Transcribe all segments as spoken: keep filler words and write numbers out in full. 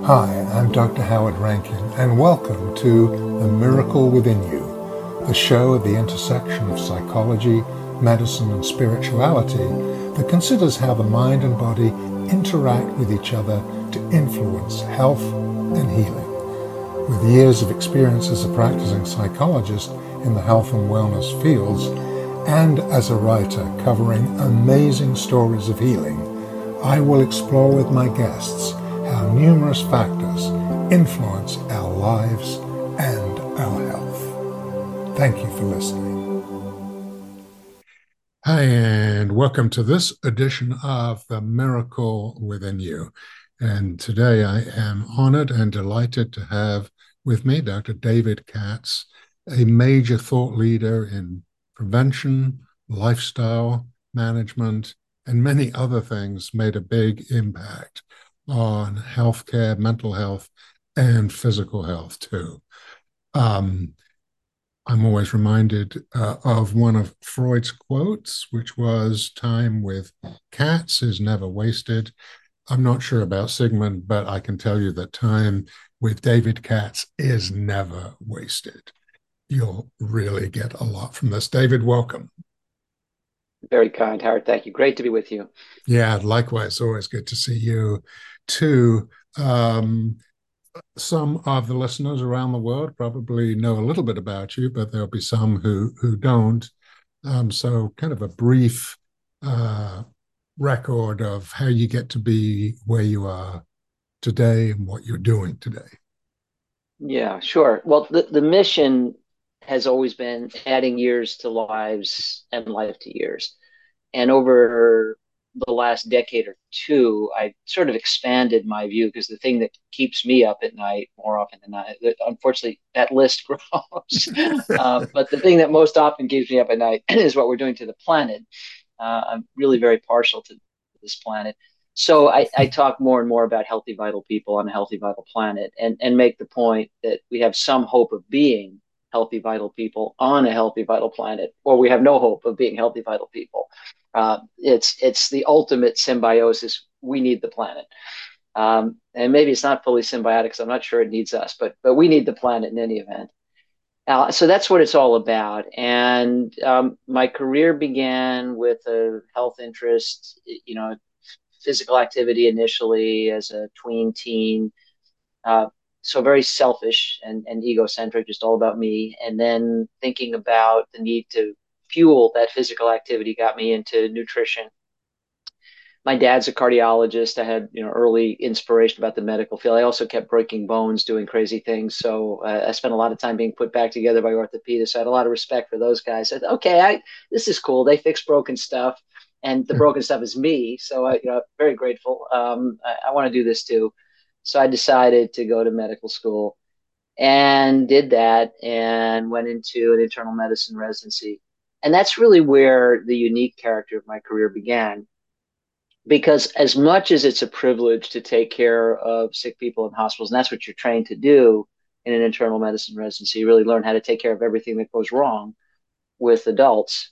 Hi, I'm Doctor Howard Rankin, and welcome to The Miracle Within You, the show at the intersection of psychology, medicine, and spirituality that considers how the mind and body interact with each other to influence health and healing. With years of experience as a practicing psychologist in the health and wellness fields, and as a writer covering amazing stories of healing, I will explore with my guests how numerous factors influence our lives and our health. Thank you for listening. Hi, and welcome to this edition of The Miracle Within You. And today I am honored and delighted to have with me Doctor David Katz, a major thought leader in prevention, lifestyle management, and many other things, made a big impact on healthcare, mental health, and physical health too. Um, I'm always reminded uh, of one of Freud's quotes, which was, "Time with cats is never wasted." I'm not sure about Sigmund, but I can tell you that time with David Katz is never wasted. You'll really get a lot from this. David, welcome. Very kind, Howard. Thank you. Great to be with you. Yeah, likewise. Always good to see you too. Um, some of the listeners around the world probably know a little bit about you, but there'll be some who who don't. Um, so, kind of a brief uh, record of how you get to be where you are today and what you're doing today. Yeah, sure. Well, the, the mission has always been adding years to lives and life to years. And over the last decade or two, I sort of expanded my view because the thing that keeps me up at night more often than not, unfortunately, that list grows. uh, but the thing that most often keeps me up at night is what we're doing to the planet. Uh, I'm really very partial to this planet. So I, I talk more and more about healthy, vital people on a healthy, vital planet and, and make the point that we have some hope of being healthy, vital people on a healthy, vital planet, or we have no hope of being healthy, vital people. Uh, it's it's the ultimate symbiosis. We need the planet. Um, and maybe it's not fully symbiotic because I'm not sure it needs us, but but we need the planet in any event. Uh, so that's what it's all about. And um, my career began with a health interest, you know, physical activity initially as a tween teen. Uh, so very selfish and, and egocentric, just all about me. And then thinking about the need to fuel that physical activity got me into nutrition. My dad's a cardiologist. I had, you know, early inspiration about the medical field. I also kept breaking bones, doing crazy things. So uh, I spent a lot of time being put back together by orthopedists. So I had a lot of respect for those guys. I said, okay, I, this is cool. They fix broken stuff, and the broken stuff is me. So I, you know, very grateful. Um, I, I want to do this too. So I decided to go to medical school and did that and went into an internal medicine residency. And that's really where the unique character of my career began because as much as it's a privilege to take care of sick people in hospitals, and that's what you're trained to do in an internal medicine residency, you really learn how to take care of everything that goes wrong with adults.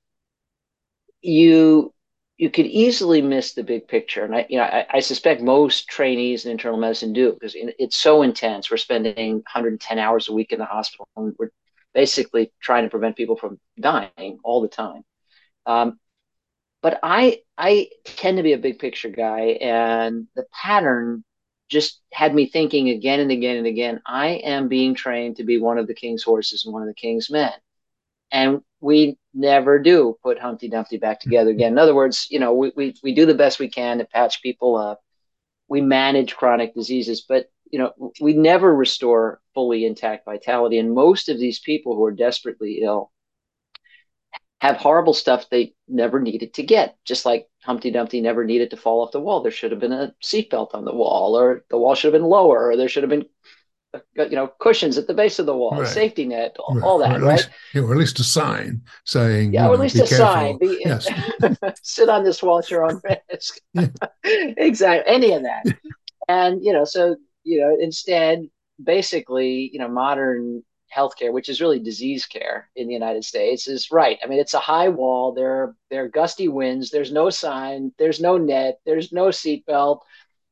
You you could easily miss the big picture, and I you know I, I suspect most trainees in internal medicine do because it's so intense. We're spending one hundred ten hours a week in the hospital, and we're basically trying to prevent people from dying all the time. Um, but I I tend to be a big picture guy, and the pattern just had me thinking again and again and again. I am being trained to be one of the king's horses and one of the king's men, and we never do put Humpty Dumpty back together again. In other words, you know, we we we do the best we can to patch people up. We manage chronic diseases, but you know, we never restore fully intact vitality. And most of these people who are desperately ill have horrible stuff they never needed to get, just like Humpty Dumpty never needed to fall off the wall. There should have been a seatbelt on the wall, or the wall should have been lower, or there should have been, you know, cushions at the base of the wall, a Right. safety net, Right. all Or that, at right? least, you know, or at least a sign saying, Yeah, you or at know, least be a sign. careful. Be Yes. sit on this wall at your own risk. Yeah. Exactly, any of that. And you know, so you know, instead, basically, you know, modern healthcare, which is really disease care in the United States, is right. I mean, it's a high wall. There, there are gusty winds. There's no sign. There's no net. There's no seatbelt.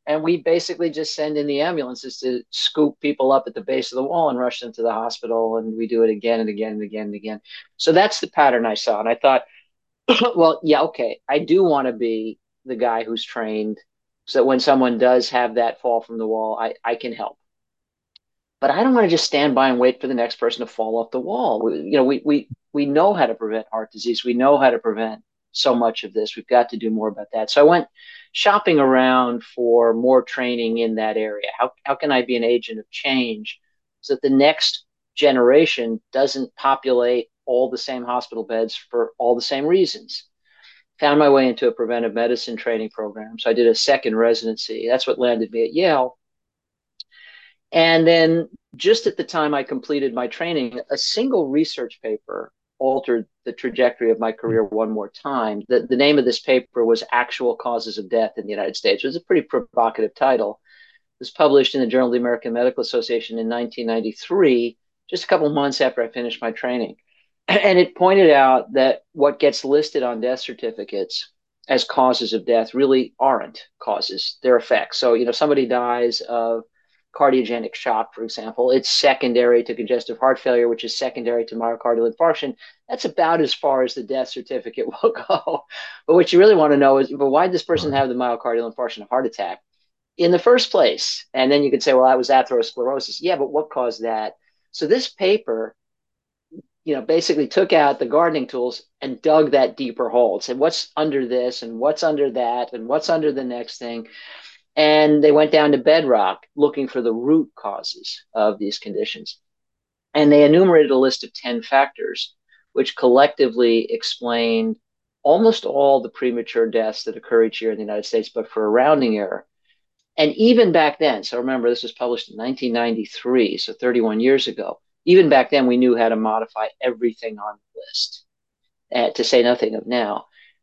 And we basically just send in the ambulances to scoop people up at the base of the wall and rush them to the hospital. And we do it again and again and again and again. So that's the pattern I saw. And I thought, well, yeah, okay, I do want to be the guy who's trained so that when someone does have that fall from the wall, I, I can help. But I don't want to just stand by and wait for the next person to fall off the wall. We, you know, we we we know how to prevent heart disease. We know how to prevent so much of this. We've got to do more about that. So I went shopping around for more training in that area. How how can I be an agent of change so that the next generation doesn't populate all the same hospital beds for all the same reasons? Found my way into a preventive medicine training program. So I did a second residency. That's what landed me at Yale. And then just at the time I completed my training, a single research paper altered the trajectory of my career one more time. The, the name of this paper was Actual Causes of Death in the United States. It was a pretty provocative title. It was published in the Journal of the American Medical Association in nineteen ninety-three, just a couple months after I finished my training. And it pointed out that what gets listed on death certificates as causes of death really aren't causes, they're effects. So, you know, somebody dies of cardiogenic shock, for example, it's secondary to congestive heart failure, which is secondary to myocardial infarction. That's about as far as the death certificate will go. But what you really want to know is, but why did this person have the myocardial infarction, a heart attack in the first place? And then you could say, well, that was atherosclerosis. Yeah, but what caused that? So this paper, you know, basically took out the gardening tools and dug that deeper hole. Said, what's under this and what's under that and what's under the next thing? And they went down to bedrock looking for the root causes of these conditions. And they enumerated a list of ten factors, which collectively explained almost all the premature deaths that occur each year in the United States, but for a rounding error. And even back then, so remember, this was published in nineteen ninety-three, so thirty-one years ago. Even back then, we knew how to modify everything on the list, uh, to say nothing of now.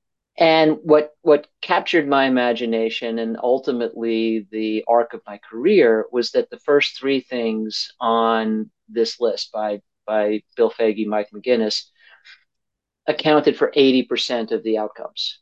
And what what captured my imagination and ultimately the arc of my career was that the first three things on this list by by Bill Foege, Mike McGinnis, accounted for eighty percent of the outcomes.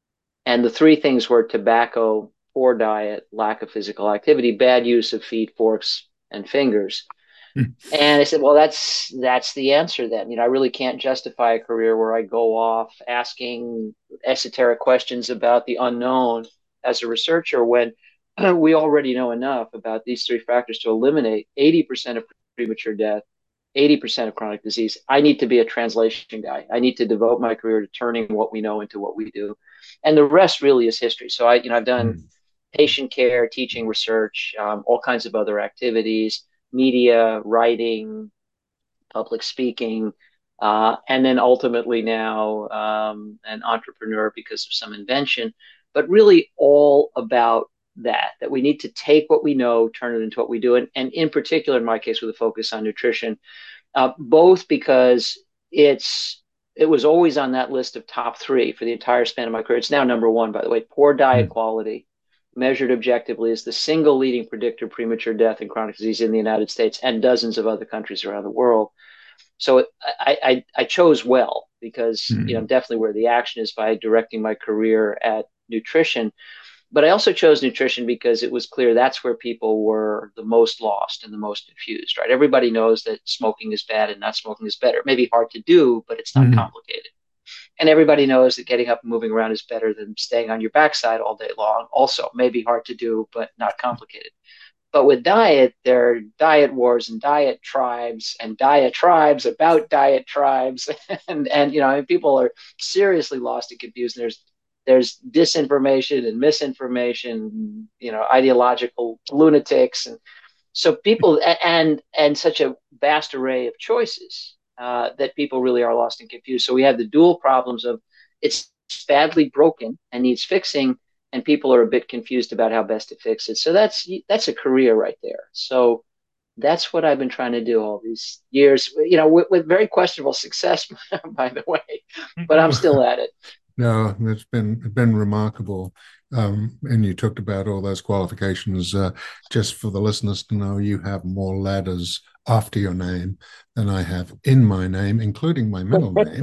And the three things were tobacco, poor diet, lack of physical activity, bad use of feet, forks, and fingers. And I said, well, that's that's the answer then. You know, I really can't justify a career where I go off asking esoteric questions about the unknown as a researcher when we already know enough about these three factors to eliminate eighty percent of premature death, eighty percent of chronic disease. I need to be a translation guy. I need to devote my career to turning what we know into what we do. And the rest really is history. So I, you know, I've done mm. patient care, teaching, research, um, all kinds of other activities, media, writing, public speaking, uh, and then ultimately now um, an entrepreneur because of some invention, but really all about that, that we need to take what we know, turn it into what we do. And, and in particular, in my case, with a focus on nutrition, uh, both because it's it was always on that list of top three for the entire span of my career. It's now number one, by the way. Poor diet mm. quality, measured objectively, is the single leading predictor of premature death and chronic disease in the United States and dozens of other countries around the world. So I, I, I chose well because mm-hmm. you know definitely where the action is by directing my career at nutrition. But I also chose nutrition because it was clear that's where people were the most lost and the most confused, right? Everybody knows that smoking is bad and not smoking is better. It may be hard to do, but it's not mm-hmm. complicated. And everybody knows that getting up and moving around is better than staying on your backside all day long. Also, may be hard to do, but not complicated. But with diet, there are diet wars and diet tribes and diet tribes about diet tribes. and, and you know, and people are seriously lost and confused. And there's there's disinformation and misinformation, you know, ideological lunatics. And so people, and and such a vast array of choices. Uh, that people really are lost and confused. So we have the dual problems of it's badly broken and needs fixing, and people are a bit confused about how best to fix it. So that's that's a career right there. So that's what I've been trying to do all these years, you know, with, with very questionable success, by the way, but I'm still at it. No, it's been it's been remarkable. Um, and you talked about all those qualifications. Uh, just for the listeners to know, you have more ladders after your name than I have in my name, including my middle name,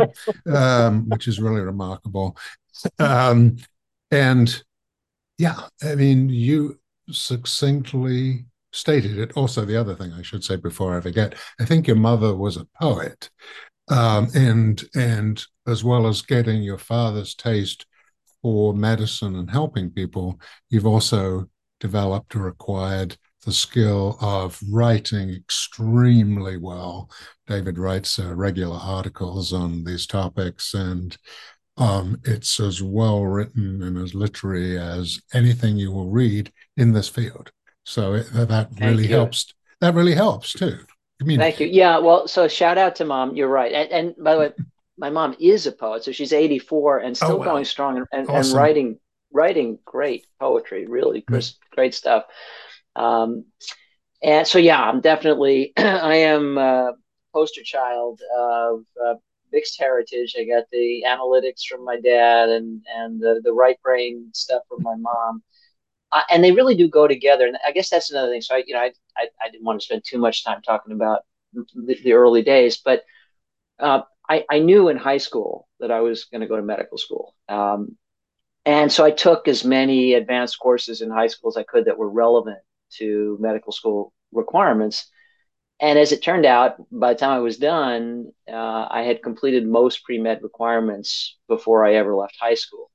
um, which is really remarkable. Um, and yeah, I mean, you succinctly stated it. Also, the other thing I should say before I forget, I think your mother was a poet, um, and and as well as getting your father's taste for medicine and helping people, you've also developed or acquired the skill of writing extremely well. David writes uh, regular articles on these topics, and um, it's as well written and as literary as anything you will read in this field. So it, that really Thank you. helps. That really helps too. Thank you. Communicate. Yeah, well, so shout out to mom. You're right. And, and by the way, my mom is a poet, so she's eighty-four and Oh still going well, strong and, and, and awesome. writing writing great poetry, really Yeah. crisp, great stuff. Um, and so yeah, I'm definitely I am a poster child of uh, mixed heritage. I got the analytics from my dad and and the, the right brain stuff from my mom. Uh, and they really do go together. And I guess that's another thing. So I, you know, I, I, I didn't want to spend too much time talking about the, the early days, but uh, I, I knew in high school that I was going to go to medical school. Um, and so I took as many advanced courses in high school as I could that were relevant to medical school requirements. And as it turned out, by the time I was done, uh, I had completed most pre med requirements before I ever left high school.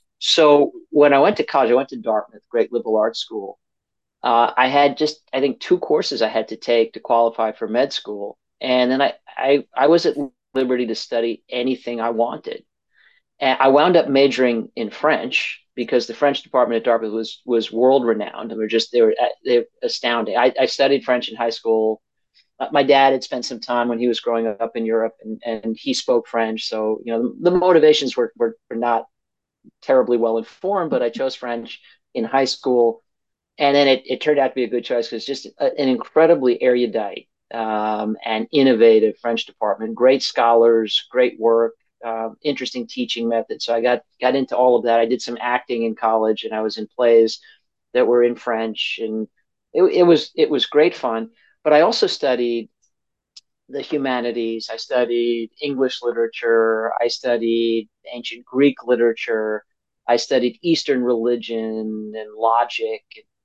So when I went to college, I went to Dartmouth, great liberal arts school. Uh, I had just, I think, two courses I had to take to qualify for med school, and then I, I, I was at liberty to study anything I wanted. And I wound up majoring in French because the French department at Dartmouth was was world renowned. And they were just they were they were astounding. I, I studied French in high school. Uh, My dad had spent some time when he was growing up in Europe, and, and he spoke French. So you know the, the motivations were, were were not terribly well informed, but I chose French in high school, and then it, it turned out to be a good choice because just a, an incredibly erudite um, and innovative French department, great scholars, great work, uh, interesting teaching methods. So I got got into all of that. I did some acting in college, and I was in plays that were in French, and it, it was it was great fun. But I also studied the humanities. I studied English literature. I studied ancient Greek literature. I studied Eastern religion and logic.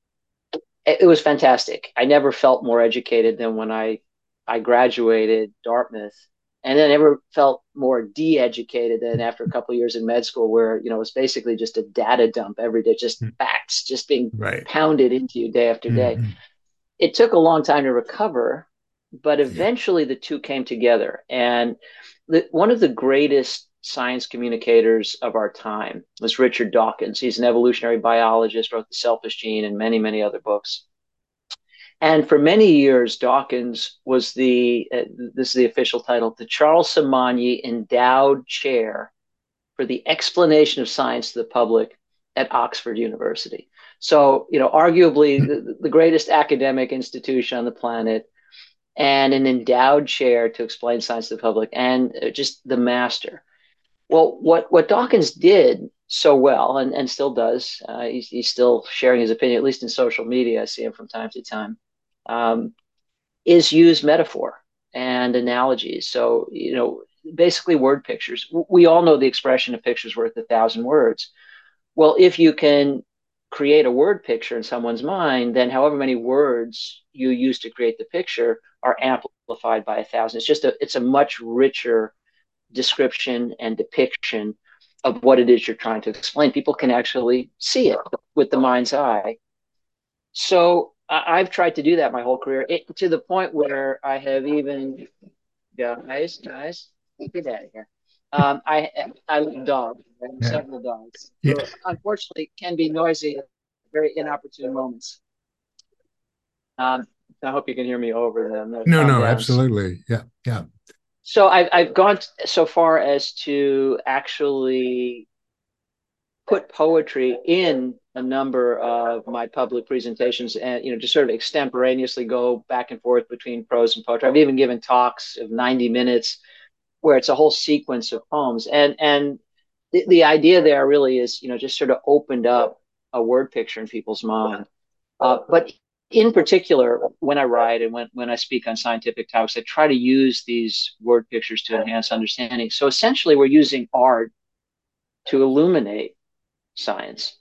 It was fantastic. I never felt more educated than when I I graduated Dartmouth, and then I never felt more de-educated than after a couple of years in med school, where you know it's basically just a data dump every day, just facts, just being Right. pounded into you day after day. Mm-hmm. It took a long time to recover, but Yeah. eventually the two came together. And the, one of the greatest science communicators of our time was Richard Dawkins. He's an evolutionary biologist, wrote The Selfish Gene and many, many other books. And for many years, Dawkins was the, uh, this is the official title, the Charles Simonyi Endowed Chair for the Explanation of Science to the Public at Oxford University. So, you know, arguably the, the greatest academic institution on the planet, and an endowed chair to explain science to the public, and just the master. Well, what, what Dawkins did so well, and, and still does, uh, he's, he's still sharing his opinion, at least in social media, I see him from time to time, um, is use metaphor and analogies. So, you know, basically word pictures. We all know the expression, a picture's worth a thousand words. Well, if you can create a word picture in someone's mind, then however many words you use to create the picture are amplified by a thousand. It's just a it's a much richer description and depiction of what it is you're trying to explain. People can actually see it with the mind's eye. So I- have tried to do that my whole career, it, to the point where I have even guys, guys, get out of here. Um, I I love dogs. I have Yeah. several dogs Yeah. who unfortunately can be noisy at very inopportune moments. Um, I hope you can hear me over them. They're No, calm no, downs. absolutely. Yeah. Yeah. So I've I've gone so far as to actually put poetry in a number of my public presentations, and you know just sort of extemporaneously go back and forth between prose and poetry. I've even given talks of ninety minutes where it's a whole sequence of poems, and and the, the idea there really is you know just sort of opened up a word picture in people's mind. Uh, but in particular, when I write and when, when I speak on scientific topics, I try to use these word pictures to enhance understanding. So essentially, we're using art to illuminate science.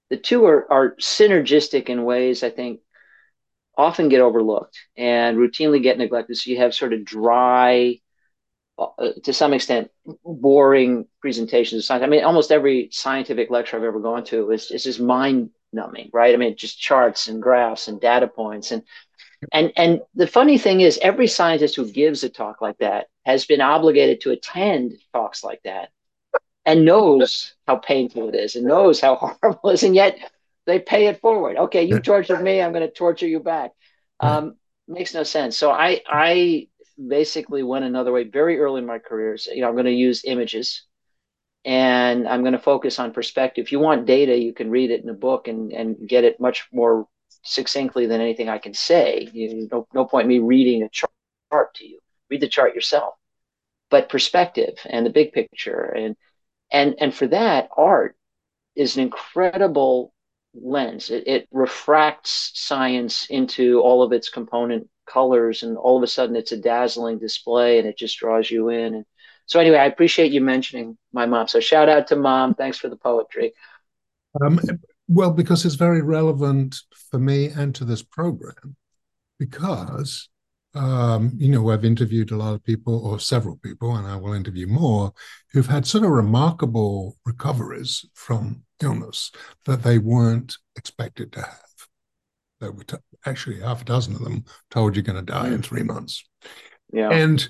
the two are, are synergistic in ways I think often get overlooked and routinely get neglected. So you have sort of dry, uh, to some extent, boring presentations of science. I mean, almost every scientific lecture I've ever gone to is, is just mind numbing, right? I mean, just charts and graphs and data points. And, and, and the funny thing is, every scientist who gives a talk like that has been obligated to attend talks like that and knows how painful it is and knows how horrible it is. And yet they pay it forward. Okay, you Yeah, tortured me, I'm going to torture you back. right. Um, makes no sense. So I, I basically went another way very early in my career. So, you know, I'm going to use images and I'm going to focus on perspective. If you want data, you can read it in a book and, and get it much more succinctly than anything I can say. You, no, no point in me reading a chart to you. Read the chart yourself. But perspective and the big picture, and and and for that, art is an incredible lens. It, it refracts science into all of its component colors, and all of a sudden it's a dazzling display, and it just draws you in. And so, anyway, I appreciate you mentioning my mom. So, shout out to mom. Thanks for the poetry. Um, well, because it's very relevant for me and to this program, because um, you know, I've interviewed a lot of people, or several people, and I will interview more, who've had sort of remarkable recoveries from illness that they weren't expected to have. They were t- actually half a dozen of them told you're going to die in Mm, three months. yeah, And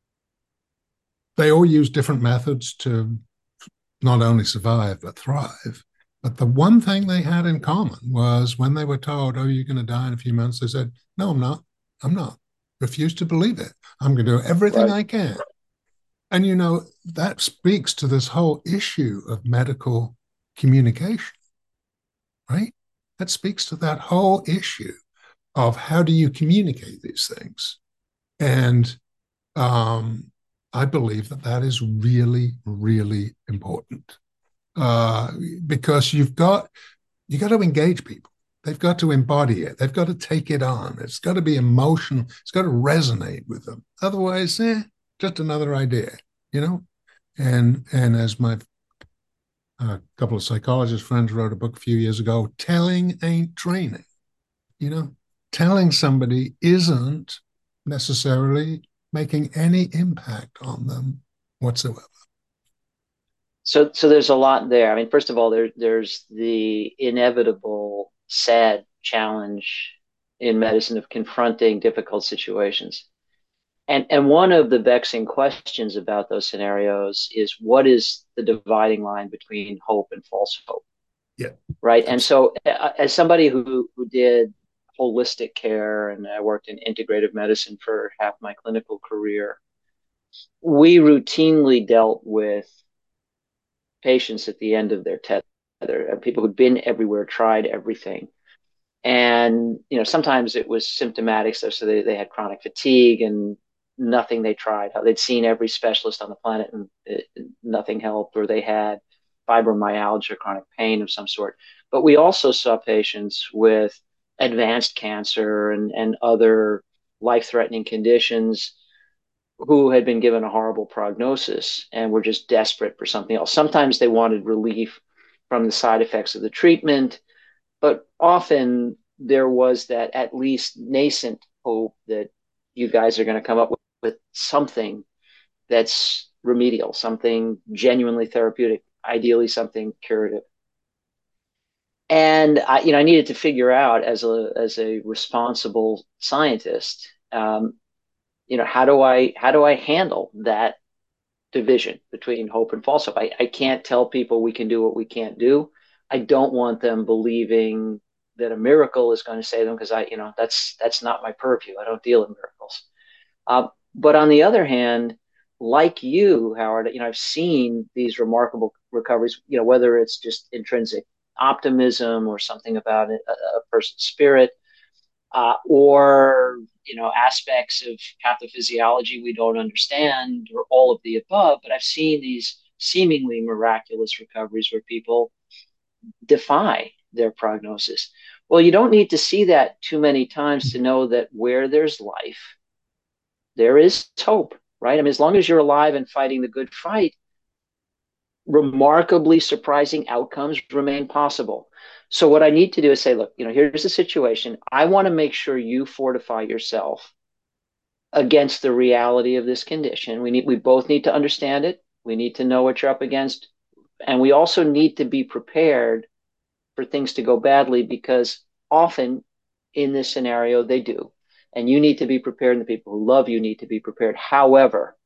they all use different methods to not only survive, but thrive. But the one thing they had in common was when they were told, oh, you're going to die in a few months, they said, no, I'm not. I'm not. Refuse to believe it. I'm going to do everything right. I can. And, you know, that speaks to this whole issue of medical communication, right? That speaks to that whole issue of how do you communicate these things. And um, I believe that that is really, really important uh, because you've got you got to engage people. They've got to embody it. They've got to take it on. It's got to be emotional. It's got to resonate with them. Otherwise, eh, just another idea, you know. And and as my uh, couple of psychologist friends wrote a book a few years ago, telling ain't training. You know, telling somebody isn't necessarily making any impact on them whatsoever. So, so there's a lot there. I mean, first of all, there there's the inevitable sad challenge in medicine of confronting difficult situations. And and one of the vexing questions about those scenarios is what is the dividing line between hope and false hope, Yeah, right? And absolutely. so, uh, as somebody who who did holistic care and I worked in integrative medicine for half my clinical career, we routinely dealt with patients at the end of their tether, people who'd been everywhere, tried everything. And, you know, sometimes it was symptomatic stuff. So they, they had chronic fatigue and nothing they tried. They'd seen every specialist on the planet and it, nothing helped, or they had fibromyalgia, chronic pain of some sort. But we also saw patients with advanced cancer and, and other life threatening conditions who had been given a horrible prognosis and were just desperate for something else. Sometimes they wanted relief from the side effects of the treatment, but often there was that at least nascent hope that you guys are going to come up with, with something that's remedial, something genuinely therapeutic, ideally something curative. And I, you know, I needed to figure out as a as a responsible scientist, um, you know, how do I how do I handle that division between hope and false hope. I, I can't tell people we can do what we can't do. I don't want them believing that a miracle is going to save them because I, you know, that's that's not my purview. I don't deal in miracles. Uh, but on the other hand, like you, Howard, you know, I've seen these remarkable recoveries. You know, whether it's just intrinsic optimism or something about a, a person's spirit, uh, or you know aspects of pathophysiology we don't understand, or all of the above. But I've seen these seemingly miraculous recoveries where people defy their prognosis. Well, you don't need to see that too many times to know that where there's life, there is hope, right? I mean, as long as you're alive and fighting the good fight, remarkably surprising outcomes remain possible. So what I need to do is say, look, you know, here's the situation. I want to make sure you fortify yourself against the reality of this condition. We need, we both need to understand it. We need to know what you're up against. And we also need to be prepared for things to go badly, because often in this scenario, they do. And you need to be prepared, and the people who love you need to be prepared. However,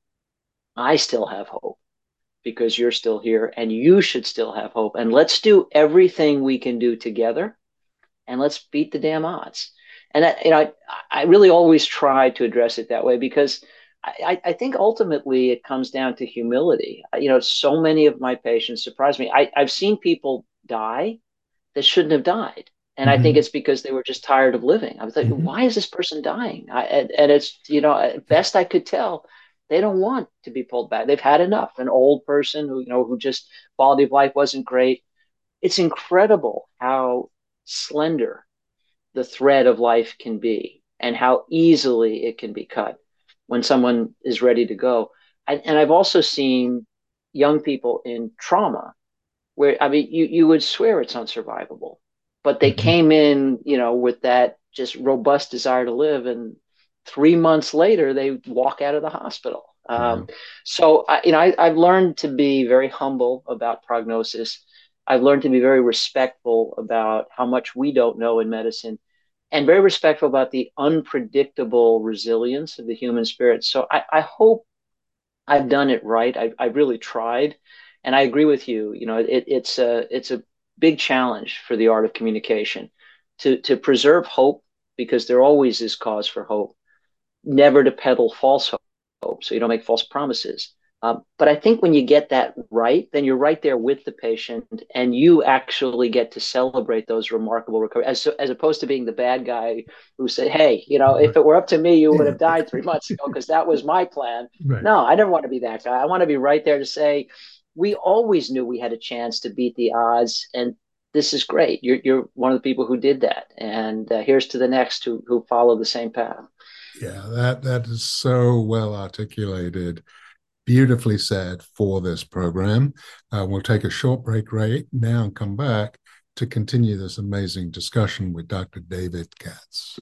I still have hope because you're still here, and you should still have hope. And let's do everything we can do together, and let's beat the damn odds. And that, you know, I, I really always try to address it that way, because I, I think ultimately it comes down to humility. You know, so many of my patients surprise me. I, I've seen people die that shouldn't have died. And mm-hmm. I think it's because they were just tired of living. I was like, mm-hmm. why is this person dying? I, and, and it's, you know, best I could tell, they don't want to be pulled back. They've had enough. An old person who, you know, who just quality of life wasn't great. It's incredible how slender the thread of life can be, and how easily it can be cut when someone is ready to go. I, and I've also seen young people in trauma where, I mean, you, you would swear it's unsurvivable, but they mm-hmm. came in, you know, with that just robust desire to live. And three months later, they walk out of the hospital. Mm-hmm. Um, so, I, you know, I, I've learned to be very humble about prognosis. I've learned to be very respectful about how much we don't know in medicine, and very respectful about the unpredictable resilience of the human spirit. So I, I hope I've done it right. I, I really tried. And I agree with you. You know, it, it's a it's a big challenge for the art of communication to to preserve hope, because there always is cause for hope. Never to peddle false hope, so you don't make false promises. Um, but I think when you get that right, then you're right there with the patient, and you actually get to celebrate those remarkable recoveries, as as opposed to being the bad guy who said, "Hey, you know, if it were up to me, you would have died three months ago because that was my plan." Right. No, I never want to be that guy. I want to be right there to say, we always knew we had a chance to beat the odds, and this is great. You're you're one of the people who did that, and uh, here's to the next who who follow the same path. Yeah, that that is so well articulated. Beautifully said for this program. Uh, we'll take a short break right now and come back to continue this amazing discussion with Doctor David Katz.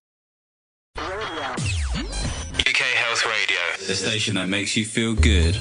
U K Health Radio, the station that makes you feel good.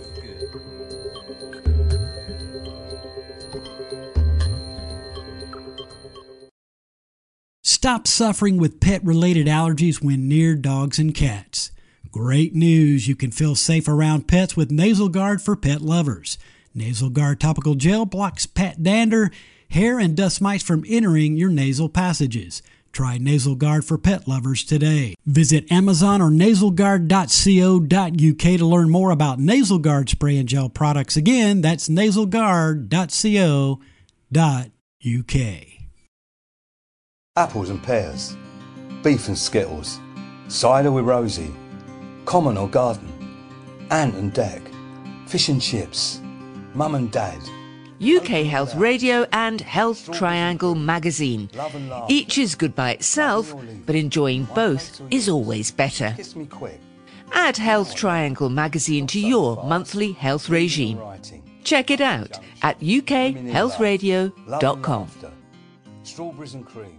Stop suffering with pet-related allergies when near dogs and cats. Great news! You can feel safe around pets with Nasal Guard for pet lovers. Nasal Guard topical gel blocks pet dander, hair, and dust mites from entering your nasal passages. Try Nasal Guard for pet lovers today. Visit Amazon or nasal guard dot co dot u k to learn more about Nasal Guard spray and gel products. Again, that's nasal guard dot co dot u k. Apples and pears, beef and skittles, cider with Rosie, common or garden, ant and deck, fish and chips, mum and dad. U K Health Radio and Health Triangle magazine. Each is good by itself, but enjoying both is always better. Add Health Triangle magazine to your monthly health regime. Check it out at u k health radio dot com. Strawberries and cream.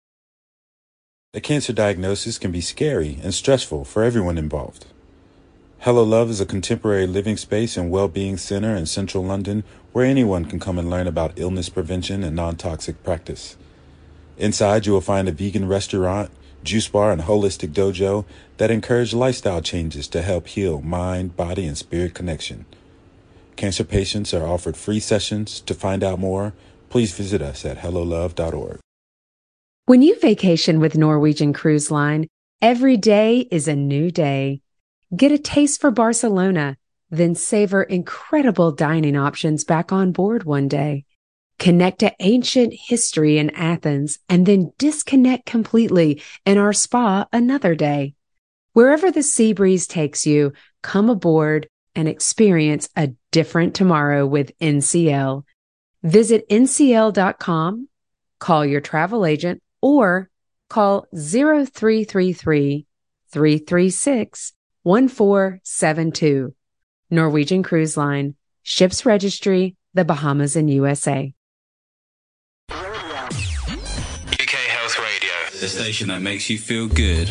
A cancer diagnosis can be scary and stressful for everyone involved. Hello Love is a contemporary living space and well-being center in central London where anyone can come and learn about illness prevention and non-toxic practice. Inside, you will find a vegan restaurant, juice bar, and holistic dojo that encourage lifestyle changes to help heal mind, body, and spirit connection. Cancer patients are offered free sessions. To find out more, please visit us at hello love dot org. When you vacation with Norwegian Cruise Line, every day is a new day. Get a taste for Barcelona, then savor incredible dining options back on board one day. Connect to ancient history in Athens, and then disconnect completely in our spa another day. Wherever the sea breeze takes you, come aboard and experience a different tomorrow with N C L. Visit N C L dot com, call your travel agent, or call zero three three three, three three six, one four seven two. Norwegian Cruise Line, Ships Registry, the Bahamas and U S A. the station that makes you feel good.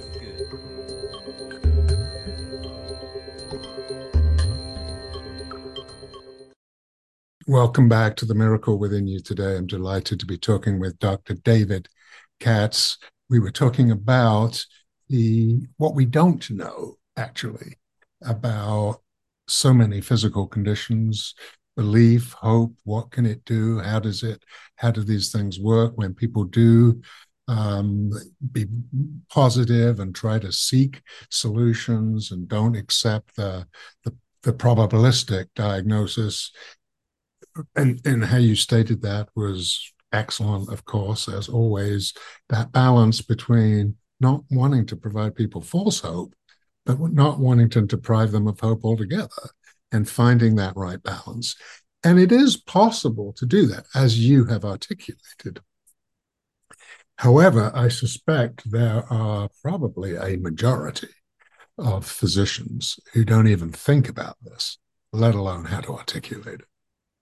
Welcome back to The Miracle Within You today. I'm delighted to be talking with Doctor David Katz. We were talking about the what we don't know, actually, about so many physical conditions, belief, hope, what can it do? How does it, how do these things work when people do um, be positive and try to seek solutions and don't accept the, the, the probabilistic diagnosis? And, and how you stated that was excellent, of course, as always, that balance between not wanting to provide people false hope, but not wanting to deprive them of hope altogether, and finding that right balance. And it is possible to do that, as you have articulated. However, I suspect there are probably a majority of physicians who don't even think about this, let alone how to articulate it.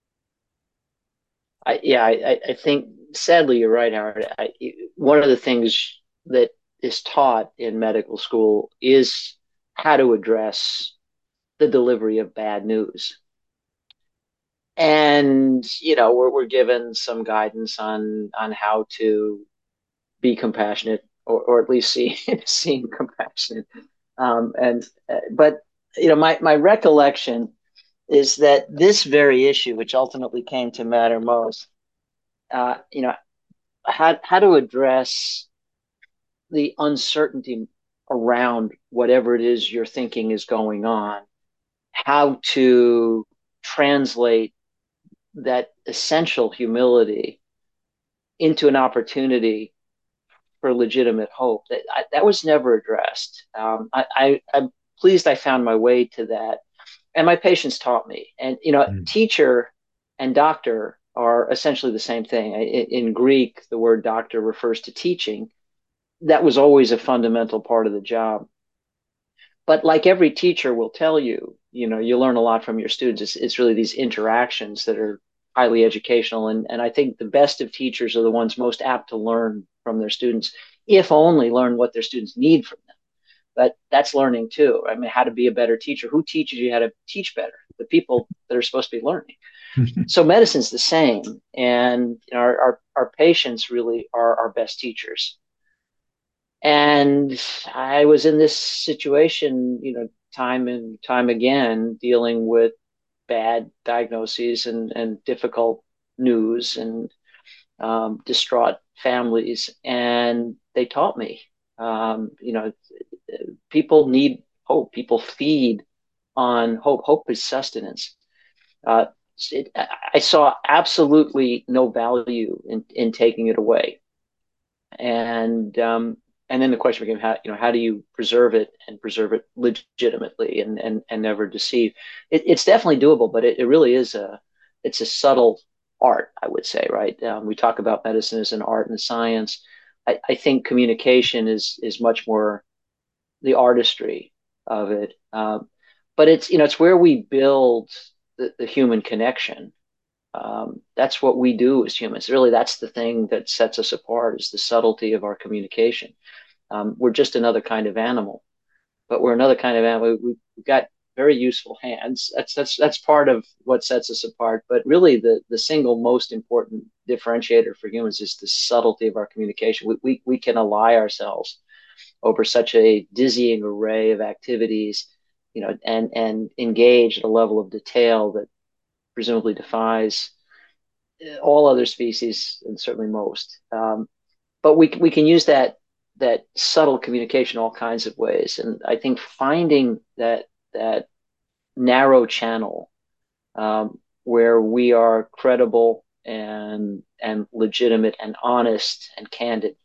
I, yeah, I, I think sadly you're right, Howard. I, one of the things that is taught in medical school is how to address the delivery of bad news. And, you know, we're, we're given some guidance on, on how to be compassionate, or, or at least see, seem compassionate. Um, and, uh, but, you know, my, my recollection is that this very issue, which ultimately came to matter most, uh, you know, how, how to address the uncertainty around whatever it is you're thinking is going on, how to translate that essential humility into an opportunity for legitimate hope. That I, that was never addressed. Um, I, I, I'm pleased I found my way to that, and my patients taught me. And you know, mm. teacher and doctor are essentially the same thing. In, in Greek, the word doctor refers to teaching. That was always a fundamental part of the job. But like every teacher will tell you, you know, you learn a lot from your students. It's, it's really these interactions that are highly educational. And, and I think the best of teachers are the ones most apt to learn from their students, if only learn what their students need from them. But that's learning too. I mean, how to be a better teacher. Who teaches you how to teach better? The people that are supposed to be learning. So medicine's the same. And you know, our, our, our patients really are our best teachers. And I was in this situation, you know, time and time again, dealing with bad diagnoses and, and difficult news and um, distraught families. And they taught me, um, you know, people need hope. People feed on hope. Hope is sustenance. Uh, it, I saw absolutely no value in, in taking it away. And, um, And then the question became, how, you know, how do you preserve it and preserve it legitimately and, and, and never deceive? It, it's definitely doable, but it, it really is a, it's a subtle art, I would say, right? Um, we talk about medicine as an art and a science. I, I think communication is, is much more the artistry of it. Um, but it's, you know, it's where we build the, the human connection. Um, that's what we do as humans. Really, that's the thing that sets us apart, is the subtlety of our communication. Um, we're just another kind of animal, but we're another kind of animal. We, we've got very useful hands. That's that's that's part of what sets us apart. But really, the the single most important differentiator for humans is the subtlety of our communication. We we, we can ally ourselves over such a dizzying array of activities, you know, and and engage at a level of detail that presumably defies all other species, and certainly most. Um, but we we can use that that subtle communication all kinds of ways, and I think finding that that narrow channel um, where we are credible and and legitimate and honest and candid,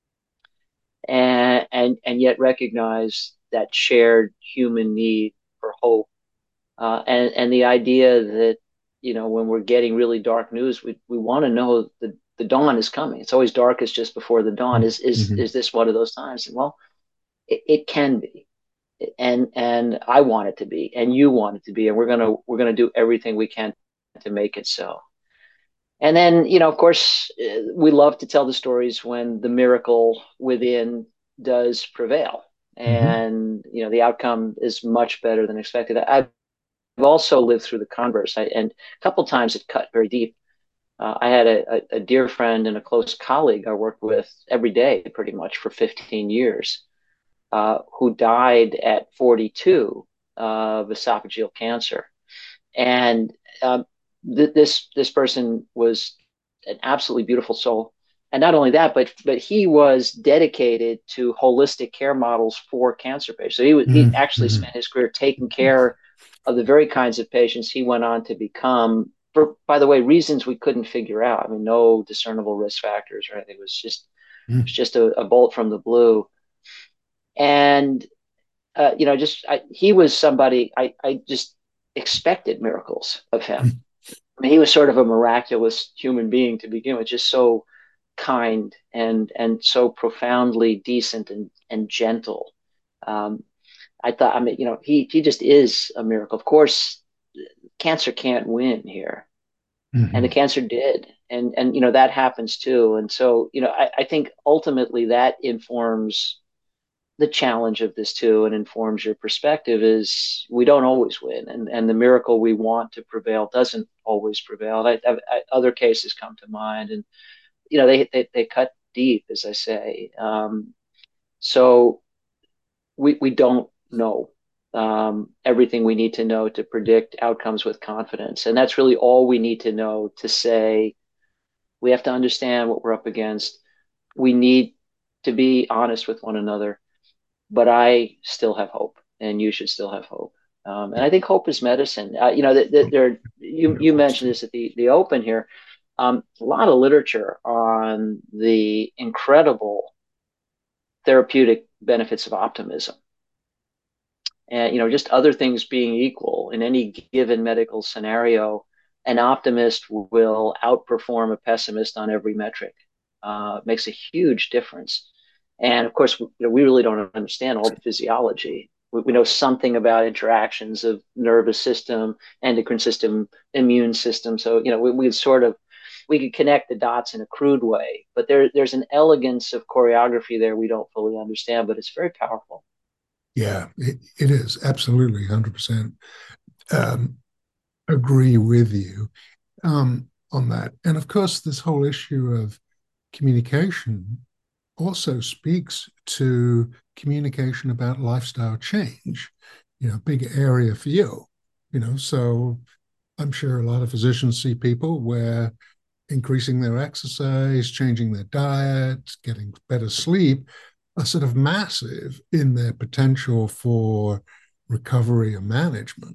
and and and yet recognize that shared human need for hope, uh, and and the idea that, you know, when we're getting really dark news, we we want to know that the dawn is coming. It's always darkest just before the dawn. Is is mm-hmm. is this one of those times? And well, it, it can be, and and I want it to be, and you want it to be, and we're gonna we're gonna do everything we can to make it so. And then, you know, of course, uh, we love to tell the stories when the miracle within does prevail. Mm-hmm. And, you know, the outcome is much better than expected. I've also lived through the converse, I, and a couple times it cut very deep. Uh, I had a, a, a dear friend and a close colleague I worked with every day, pretty much for fifteen years, uh, who died at forty-two of esophageal cancer. And um, th- this this person was an absolutely beautiful soul, and not only that, but but he was dedicated to holistic care models for cancer patients. So he was, he actually Mm-hmm. spent his career taking care of the very kinds of patients he went on to become. For, by the way, reasons we couldn't figure out. I mean, no discernible risk factors or anything. It was just it was just a, a bolt from the blue. And uh, you know, just I, he was somebody I, I just expected miracles of him. I mean, he was sort of a miraculous human being to begin with, just so kind and and so profoundly decent and and gentle. Um, I thought, I mean, you know, he he just is a miracle. Of course, cancer can't win here, and the Mm-hmm. cancer did, and and you know that happens too. And so, you know, I, I think ultimately that informs the challenge of this too, and informs your perspective is we don't always win, and and the miracle we want to prevail doesn't always prevail. I, I, I, other cases come to mind, and you know they they, they cut deep, as I say. Um, so we we don't know um, everything we need to know to predict outcomes with confidence, and that's really all we need to know to say we have to understand what we're up against. We need to be honest with one another, but I still have hope, and you should still have hope. Um, and I think hope is medicine. Uh, you know, that th- there you No you mentioned question. this at the the open here. Um, a lot of literature on the incredible therapeutic benefits of optimism, and you know, just other things being equal in any given medical scenario, an optimist will outperform a pessimist on every metric. Uh, makes a huge difference. And of course, you know, we really don't understand all the physiology. We, we know something about interactions of nervous system, endocrine system, immune system. So, you know, we, we sort of we could connect the dots in a crude way, but there there's an elegance of choreography there we don't fully understand, but it's very powerful. Yeah, it, it is absolutely one hundred percent um, agree with you um, on that. And of course, this whole issue of communication also speaks to communication about lifestyle change, you know, big area for you, you know. So I'm sure a lot of physicians see people where increasing their exercise, changing their diet, getting better sleep are sort of massive in their potential for recovery and management.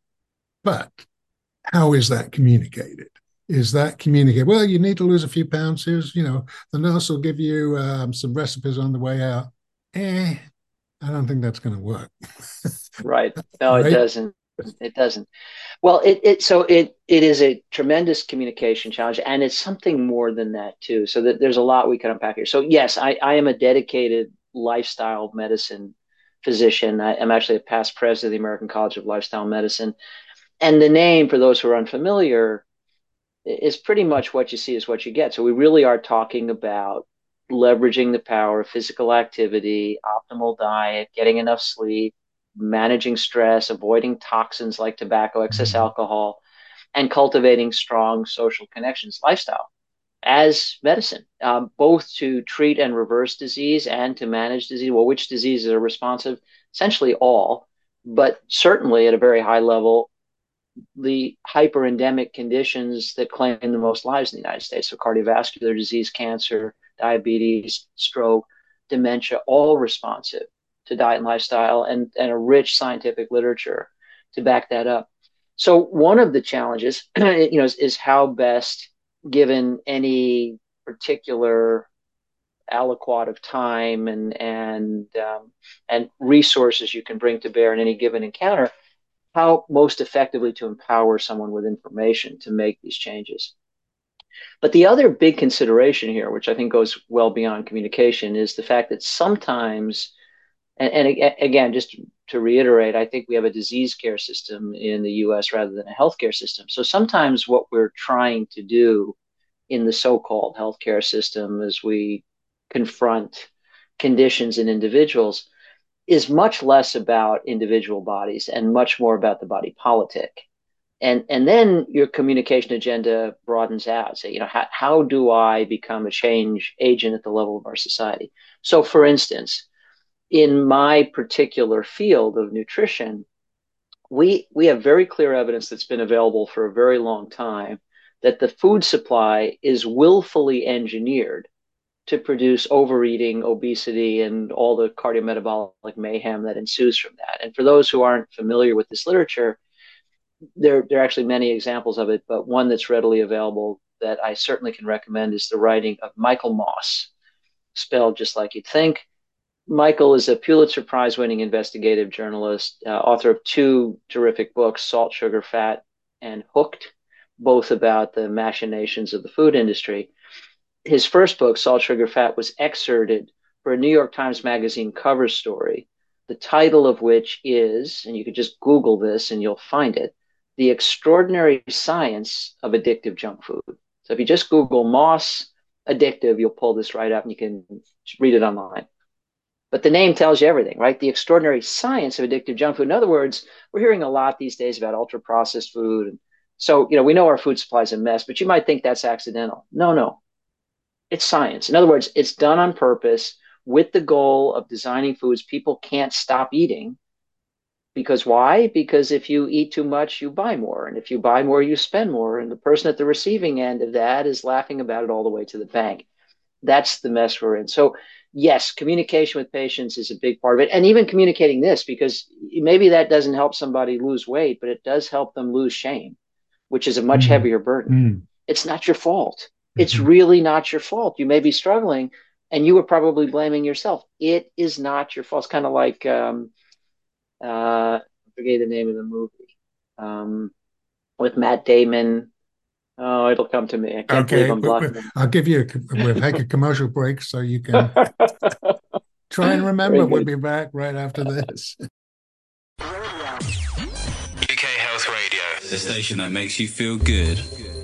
But how is that communicated? Is that communicated? Well, you need to lose a few pounds. Here's, you know, the nurse will give you um, some recipes on the way out. Eh, I don't think that's going to work. Right. No, it Right? doesn't. It doesn't. Well, it, it so it it is a tremendous communication challenge, and it's something more than that too. So that there's a lot we can unpack here. So yes, I, I am a dedicated lifestyle medicine physician. I am actually a past president of the American College of Lifestyle Medicine, and the name, for those who are unfamiliar, is pretty much what you see is what you get. So we really are talking about leveraging the power of physical activity, optimal diet, getting enough sleep, managing stress, avoiding toxins like tobacco, excess Mm-hmm. alcohol, and cultivating strong social connections, lifestyle as medicine, um, both to treat and reverse disease and to manage disease. Well, which diseases are responsive? Essentially all, but certainly at a very high level, the hyperendemic conditions that claim the most lives in the United States. So cardiovascular disease, cancer, diabetes, stroke, dementia, all responsive to diet and lifestyle, and, and a rich scientific literature to back that up. So one of the challenges, you know, is, is how best, given any particular aliquot of time and and um, and resources you can bring to bear in any given encounter, how most effectively to empower someone with information to make these changes. But the other big consideration here, which I think goes well beyond communication, is the fact that sometimes, and, and again, just to reiterate, I think we have a disease care system in the U S rather than a healthcare system. So sometimes what we're trying to do in the so-called healthcare system as we confront conditions in individuals is much less about individual bodies and much more about the body politic. And, and then your communication agenda broadens out. Say, you know, how, how do I become a change agent at the level of our society? So, for instance, in my particular field of nutrition, we, we have very clear evidence that's been available for a very long time that the food supply is willfully engineered to produce overeating, obesity, and all the cardiometabolic mayhem that ensues from that. And for those who aren't familiar with this literature, there, there are actually many examples of it, but one that's readily available that I certainly can recommend is the writing of Michael Moss, spelled just like you'd think. Michael is a Pulitzer Prize-winning investigative journalist, uh, author of two terrific books, Salt, Sugar, Fat, and Hooked, both about the machinations of the food industry. His first book, Salt, Sugar, Fat, was excerpted for a New York Times Magazine cover story, the title of which is, and you could just Google this and you'll find it, The Extraordinary Science of Addictive Junk Food. So if you just Google Moss addictive, you'll pull this right up and you can read it online. But the name tells you everything, right? The Extraordinary Science of Addictive Junk Food. In other words, we're hearing a lot these days about ultra-processed food. And so, you know, we know our food supply is a mess, but you might think that's accidental. No, no. It's science. In other words, it's done on purpose with the goal of designing foods people can't stop eating. Because why? Because if you eat too much, you buy more. And if you buy more, you spend more. And the person at the receiving end of that is laughing about it all the way to the bank. That's the mess we're in. So yes, communication with patients is a big part of it. And even communicating this, because maybe that doesn't help somebody lose weight, but it does help them lose shame, which is a much mm-hmm. heavier burden. Mm-hmm. It's not your fault. It's really not your fault. You may be struggling and you were probably blaming yourself. It is not your fault. It's kind of like, um, uh, I forget the name of the movie, um, with Matt Damon. Oh, it'll come to me. I can't okay, believe I'm blocking I'll give you, a, we'll take a commercial break so you can try and remember. We'll be back right after this. U K Health Radio, the station that makes you feel good.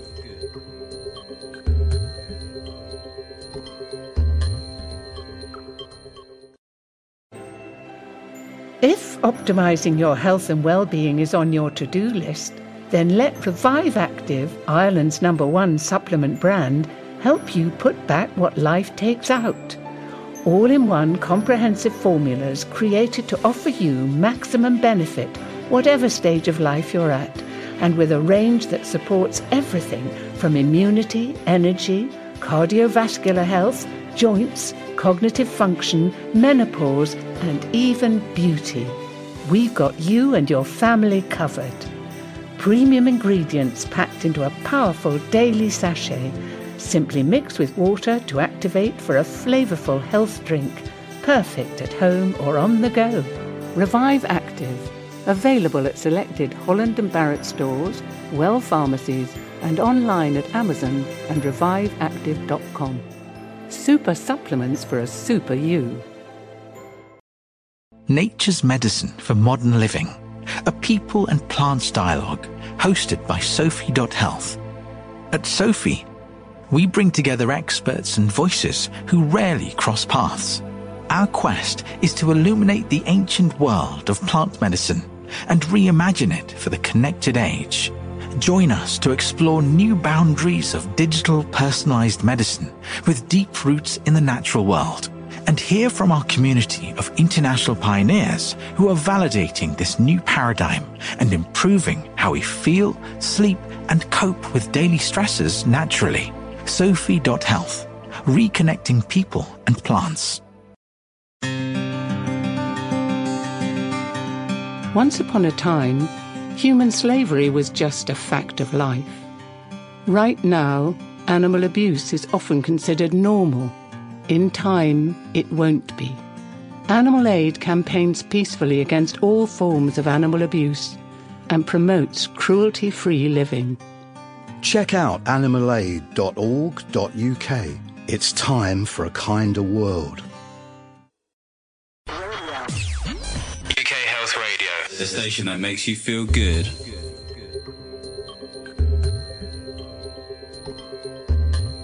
If optimising your health and well-being is on your to-do list, then let Revive Active, Ireland's number one supplement brand, help you put back what life takes out. All-in-one comprehensive formulas created to offer you maximum benefit, whatever stage of life you're at, and with a range that supports everything from immunity, energy, cardiovascular health, joints, cognitive function, menopause, and even beauty. We've got you and your family covered. Premium ingredients packed into a powerful daily sachet. Simply mix with water to activate for a flavourful health drink. Perfect at home or on the go. Revive Active. Available at selected Holland and Barrett stores, Well pharmacies, and online at Amazon and revive active dot com. Super supplements for a super you. Nature's Medicine for Modern Living, a people and plants dialogue hosted by Sophie dot health. At Sophie, we bring together experts and voices who rarely cross paths. Our quest is to illuminate the ancient world of plant medicine and reimagine it for the connected age. Join us to explore new boundaries of digital personalized medicine with deep roots in the natural world, and hear from our community of international pioneers who are validating this new paradigm and improving how we feel, sleep, and cope with daily stresses naturally. Sophie dot health, reconnecting people and plants. Once upon a time, human slavery was just a fact of life. Right now, animal abuse is often considered normal. In time, it won't be. Animal Aid campaigns peacefully against all forms of animal abuse and promotes cruelty-free living. Check out animal aid dot org dot U K. It's time for a kinder world. U K Health Radio, the station that makes you feel good.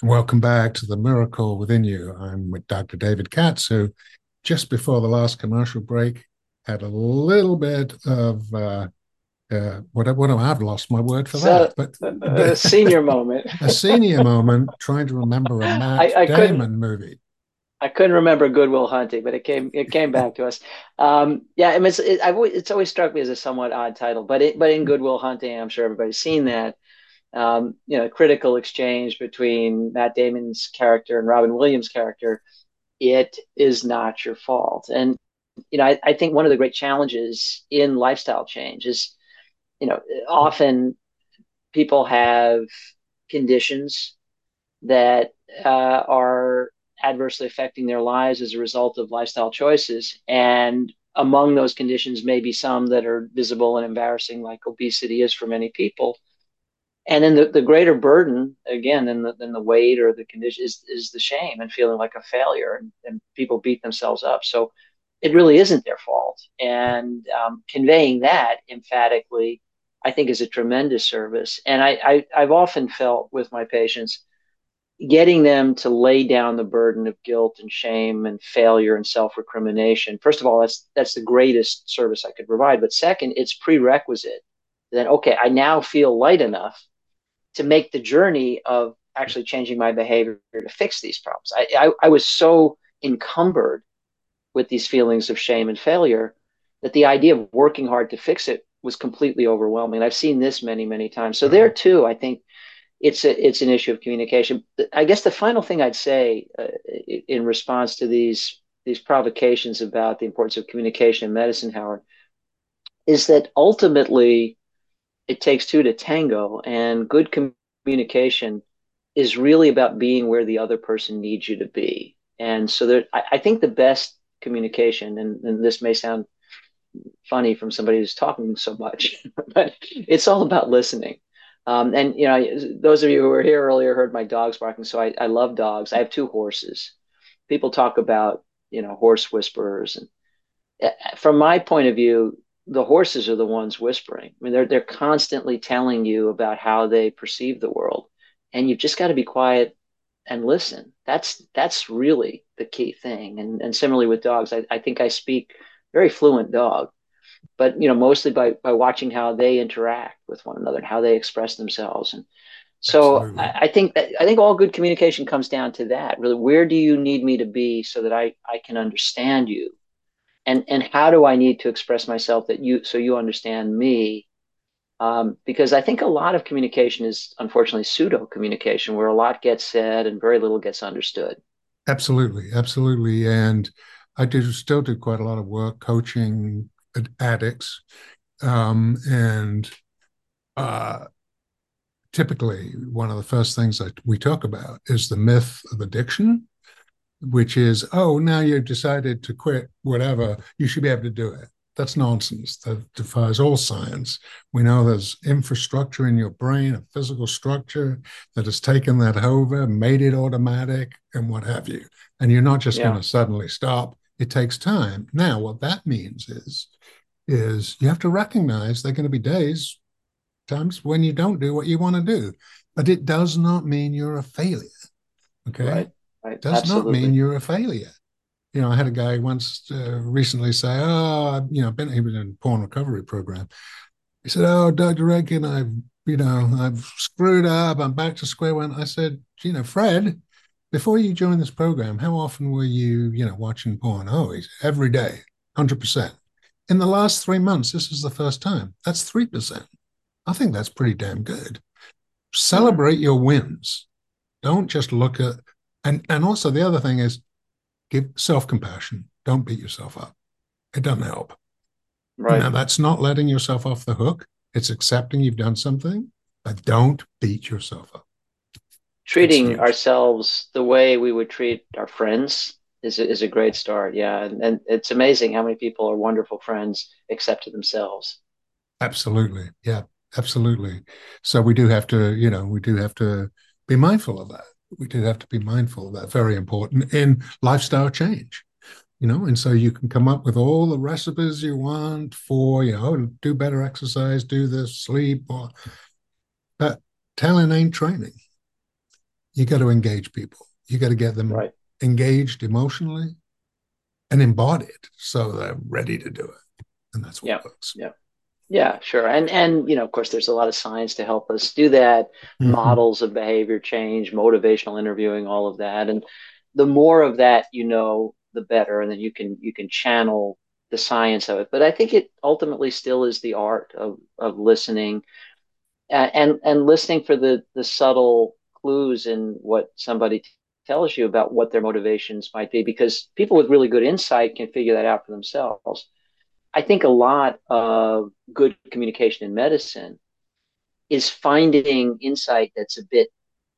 Welcome back to The Miracle Within You. I'm with Doctor David Katz, who just before the last commercial break had a little bit of uh, uh, what, what I've lost my word for so, that, but, but a senior moment, a senior moment trying to remember a Matt I, I Damon movie. I couldn't remember Good Will Hunting, but it came it came back to us. Um, yeah, I mean, it's, it, I've always, it's always struck me as a somewhat odd title, but it, but in Good Will Hunting, I'm sure everybody's seen that. Um, you know, critical exchange between Matt Damon's character and Robin Williams' character. It is not your fault, and you know, I, I think one of the great challenges in lifestyle change is, you know, often people have conditions that uh, are adversely affecting their lives as a result of lifestyle choices. And among those conditions may be some that are visible and embarrassing, like obesity is for many people. And then the, the greater burden, again, than the, than the weight or the condition is, is the shame and feeling like a failure. And, and people beat themselves up. So it really isn't their fault. And um, conveying that emphatically, I think, is a tremendous service. And I, I, I've often felt with my patients, getting them to lay down the burden of guilt and shame and failure and self-recrimination. First of all, that's that's the greatest service I could provide. But second, it's prerequisite that, okay, I now feel light enough to make the journey of actually changing my behavior to fix these problems. I, I, I was so encumbered with these feelings of shame and failure that the idea of working hard to fix it was completely overwhelming. I've seen this many, many times. So there too, I think it's a, it's an issue of communication. I guess the final thing I'd say uh, in response to these these provocations about the importance of communication in medicine, Howard, is that ultimately it takes two to tango, and good communication is really about being where the other person needs you to be. And so there, I, I think the best communication, and, and this may sound funny from somebody who's talking so much, but it's all about listening. Um, and, you know, those of you who were here earlier heard my dogs barking. So I, I love dogs. I have two horses. People talk about, you know, horse whisperers. And from my point of view, the horses are the ones whispering. I mean, they're, they're constantly telling you about how they perceive the world. And you've just got to be quiet and listen. That's, that's really the key thing. And, and similarly with dogs, I, I think I speak very fluent dog, but, you know, mostly by, by watching how they interact with one another and how they express themselves. And so I, I think that, I think all good communication comes down to that. Really, where do you need me to be so that I, I can understand you? And, and how do I need to express myself that you, so you understand me? Um, because I think a lot of communication is unfortunately pseudo communication, where a lot gets said and very little gets understood. Absolutely. Absolutely. And I do still do quite a lot of work coaching addicts. Um, and uh, typically one of the first things that we talk about is the myth of addiction, which is, oh, now you've decided to quit whatever, you should be able to do it. That's nonsense. That defies all science. We know there's infrastructure in your brain, a physical structure that has taken that over, made it automatic, and what have you. And you're not just yeah. going to suddenly stop. It takes time. Now, what that means is, is you have to recognize there are going to be days, times when you don't do what you want to do. But it does not mean you're a failure. Okay? Right. Right. Does Absolutely. not mean you're a failure. You know, I had a guy once uh, recently say, oh, you know, been, he was in a porn recovery program. He said, oh, Doctor Rankin, I've, you know, I've screwed up. I'm back to square one. I said, you know, Fred, before you joined this program, how often were you, you know, watching porn? Oh, he's every day, one hundred percent. In the last three months, this is the first time. That's three percent. I think that's pretty damn good. Celebrate mm-hmm. your wins. Don't just look at, and, and also the other thing is, give self-compassion. Don't beat yourself up. It doesn't help. Right. Now, that's not letting yourself off the hook. It's accepting you've done something, but don't beat yourself up. Treating ourselves the way we would treat our friends is a, is a great start. Yeah. And, and it's amazing how many people are wonderful friends except to themselves. Absolutely. Yeah, absolutely. So we do have to, you know, we do have to be mindful of that. We do have to be mindful of that. Very important in lifestyle change, you know, and so you can come up with all the recipes you want for, you know, do better exercise, do this, sleep, or, but talent ain't training. You got to engage people. You got to get them right. engaged emotionally and embodied so they're ready to do it. And that's what yeah. works. Yeah. Yeah, sure. And, and, you know, of course, there's a lot of science to help us do that, mm-hmm. models of behavior change, motivational interviewing, all of that. And the more of that, you know, the better. And then you can, you can channel the science of it. But I think it ultimately still is the art of, of listening uh, and, and listening for the, the subtle clues in what somebody t- tells you about what their motivations might be, because people with really good insight can figure that out for themselves. I think a lot of good communication in medicine is finding insight that's a bit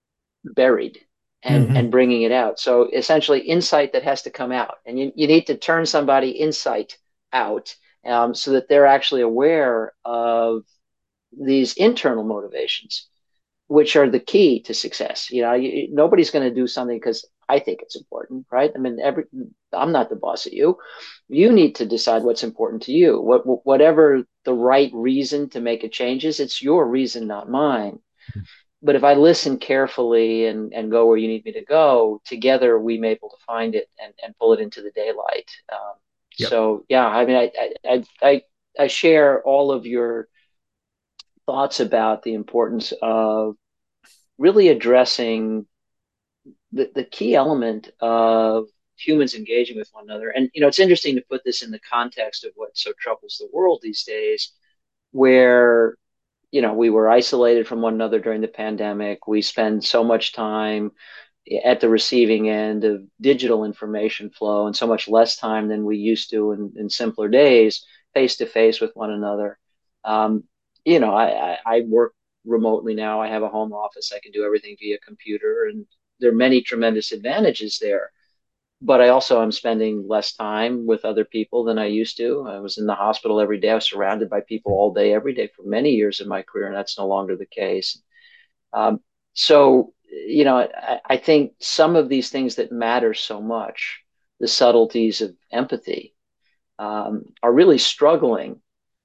buried and, mm-hmm. and bringing it out. So essentially insight that has to come out, and you, you need to turn somebody insight out um, so that they're actually aware of these internal motivations, which are the key to success. You know, you, nobody's going to do something because I think it's important, right? I mean, every, I'm not the boss of you. You need to decide what's important to you. What, whatever the right reason to make a change is, it's your reason, not mine. Mm-hmm. But if I listen carefully and, and go where you need me to go, together we may be able to find it and, and pull it into the daylight. Um, yep. So, yeah, I mean, I, I, I, I share all of your thoughts about the importance of really addressing the, the key element of humans engaging with one another. And, you know, it's interesting to put this in the context of what so troubles the world these days, where, you know, we were isolated from one another during the pandemic. We spend so much time at the receiving end of digital information flow and so much less time than we used to in, in simpler days, face to face with one another. Um, you know, I, I, I work remotely now. I have a home office. I can do everything via computer, and there are many tremendous advantages there. But I also am spending less time with other people than I used to. I was in the hospital every day. I was surrounded by people all day, every day for many years in my career, and that's no longer the case. Um, so, you know, I, I think some of these things that matter so much, the subtleties of empathy, um, are really struggling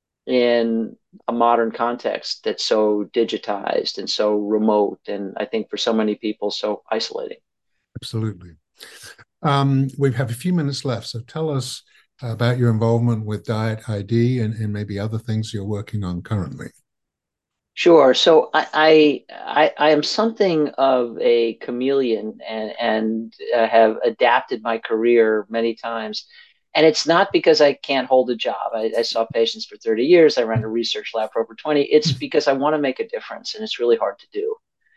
in a modern context that's so digitized and so remote, and I think for so many people so isolating. Absolutely. Um, we have a few minutes left, so tell us about your involvement with Diet I D and, and maybe other things you're working on currently. Sure. So I I, I am something of a chameleon and, and uh, have adapted my career many times. And it's not because I can't hold a job. I, I saw patients for thirty years. I ran a research lab for over twenty. It's because I want to make a difference, and it's really hard to do.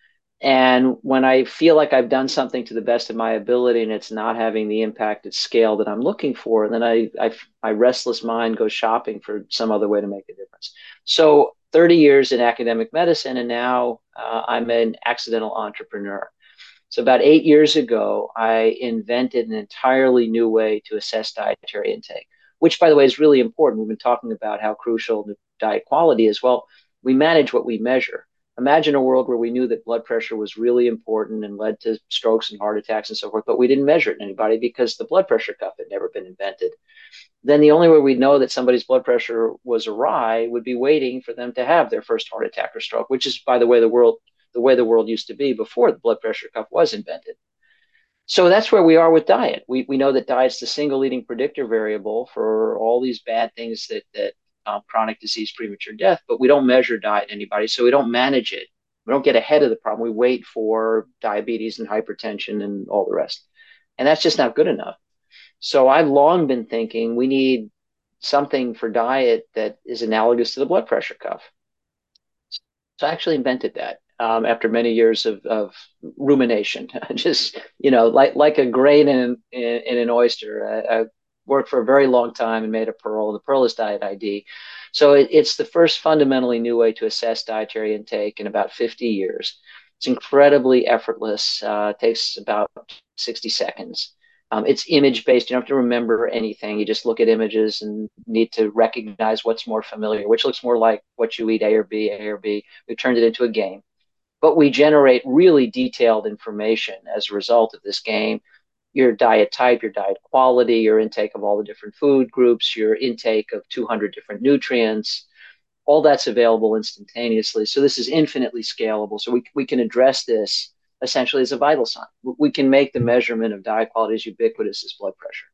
And when I feel like I've done something to the best of my ability and it's not having the impact at scale that I'm looking for, then I, I my restless mind goes shopping for some other way to make a difference. So thirty years in academic medicine, and now uh, I'm an accidental entrepreneur. So about eight years ago, I invented an entirely new way to assess dietary intake, which, by the way, is really important. We've been talking about how crucial diet quality is. Well, we manage what we measure. Imagine a world where we knew that blood pressure was really important and led to strokes and heart attacks and so forth, but we didn't measure it in anybody because the blood pressure cuff had never been invented. Then the only way we'd know that somebody's blood pressure was awry would be waiting for them to have their first heart attack or stroke, which is, by the way, the world the way the world used to be before the blood pressure cuff was invented. So that's where we are with diet. We we know that diet's the single leading predictor variable for all these bad things that that um, chronic disease, premature death, but we don't measure diet in anybody, so we don't manage it. We don't get ahead of the problem. We wait for diabetes and hypertension and all the rest. And that's just not good enough. So I've long been thinking we need something for diet that is analogous to the blood pressure cuff. So I actually invented that. Um, after many years of, of rumination, just, you know, like like a grain in, in, in an oyster. I, I worked for a very long time and made a Pearl. The Pearl is Diet I D. So it, it's the first fundamentally new way to assess dietary intake in about fifty years. It's incredibly effortless. Uh, it takes about sixty seconds. Um, it's image-based. You don't have to remember anything. You just look at images and need to recognize what's more familiar, which looks more like what you eat, A or B, A or B. We've turned it into a game. But we generate really detailed information as a result of this game. Your diet type, your diet quality, your intake of all the different food groups, your intake of two hundred different nutrients, all that's available instantaneously. So this is infinitely scalable. So we, we can address this essentially as a vital sign. We can make the measurement of diet quality as ubiquitous as blood pressure.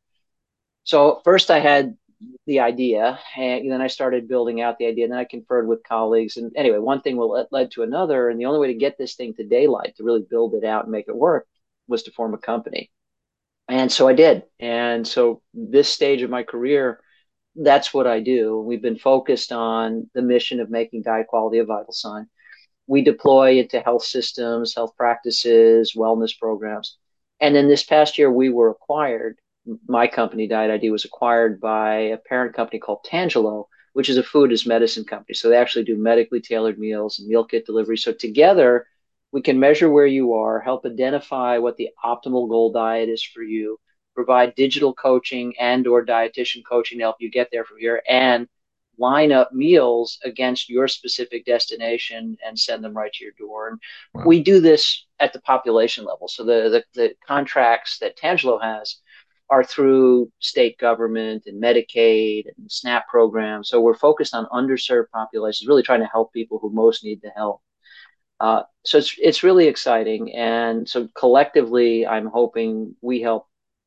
So first I had the idea, and then I started building out the idea, and then I conferred with colleagues. And anyway, one thing will led to another, and the only way to get this thing to daylight, to really build it out and make it work, was to form a company. And so I did. And so this stage of my career, that's what I do. We've been focused on the mission of making diet quality a vital sign. We deploy into health systems, health practices, wellness programs. And then this past year, we were acquired. My company, Diet I D, was acquired by a parent company called Tangelo, which is a food as medicine company. So they actually do medically tailored meals and meal kit delivery. So together, we can measure where you are, help identify what the optimal goal diet is for you, provide digital coaching and or dietitian coaching to help you get there from here, and line up meals against your specific destination and send them right to your door. And wow. We do this at the population level. So the, the, the contracts that Tangelo has are through state government and Medicaid and SNAP programs. So we're focused on underserved populations, really trying to help people who most need the help. Uh, so it's it's really exciting. And so collectively, I'm hoping we help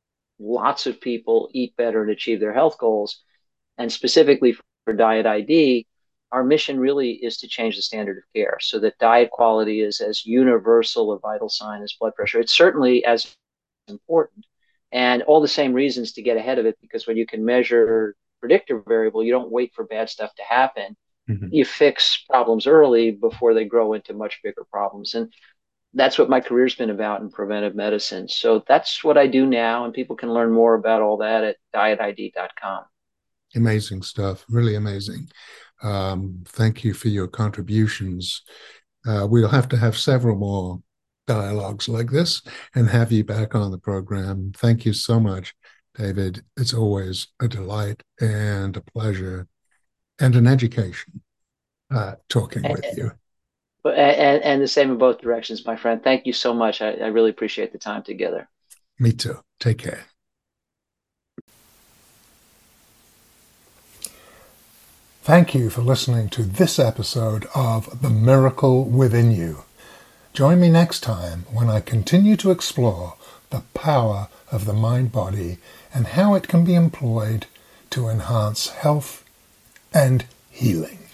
lots of people eat better and achieve their health goals. And specifically for Diet I D, our mission really is to change the standard of care so that diet quality is as universal a vital sign as blood pressure. It's certainly as important, and all the same reasons to get ahead of it, because when you can measure predictor variable, you don't wait for bad stuff to happen. Mm-hmm. You fix problems early before they grow into much bigger problems. And that's what my career's been about in preventive medicine. So that's what I do now, and people can learn more about all that at diet I D dot com. Amazing stuff, really amazing. Um, thank you for your contributions. Uh, we'll have to have several more dialogues like this and have you back on the program. Thank you so much, David. It's always a delight and a pleasure and an education uh, talking and, with you. And, and the same in both directions, my friend. Thank you so much. I, I really appreciate the time together. Me too. Take care. Thank you for listening to this episode of The Miracle Within You. Join me next time when I continue to explore the power of the mind-body and how it can be employed to enhance health and healing.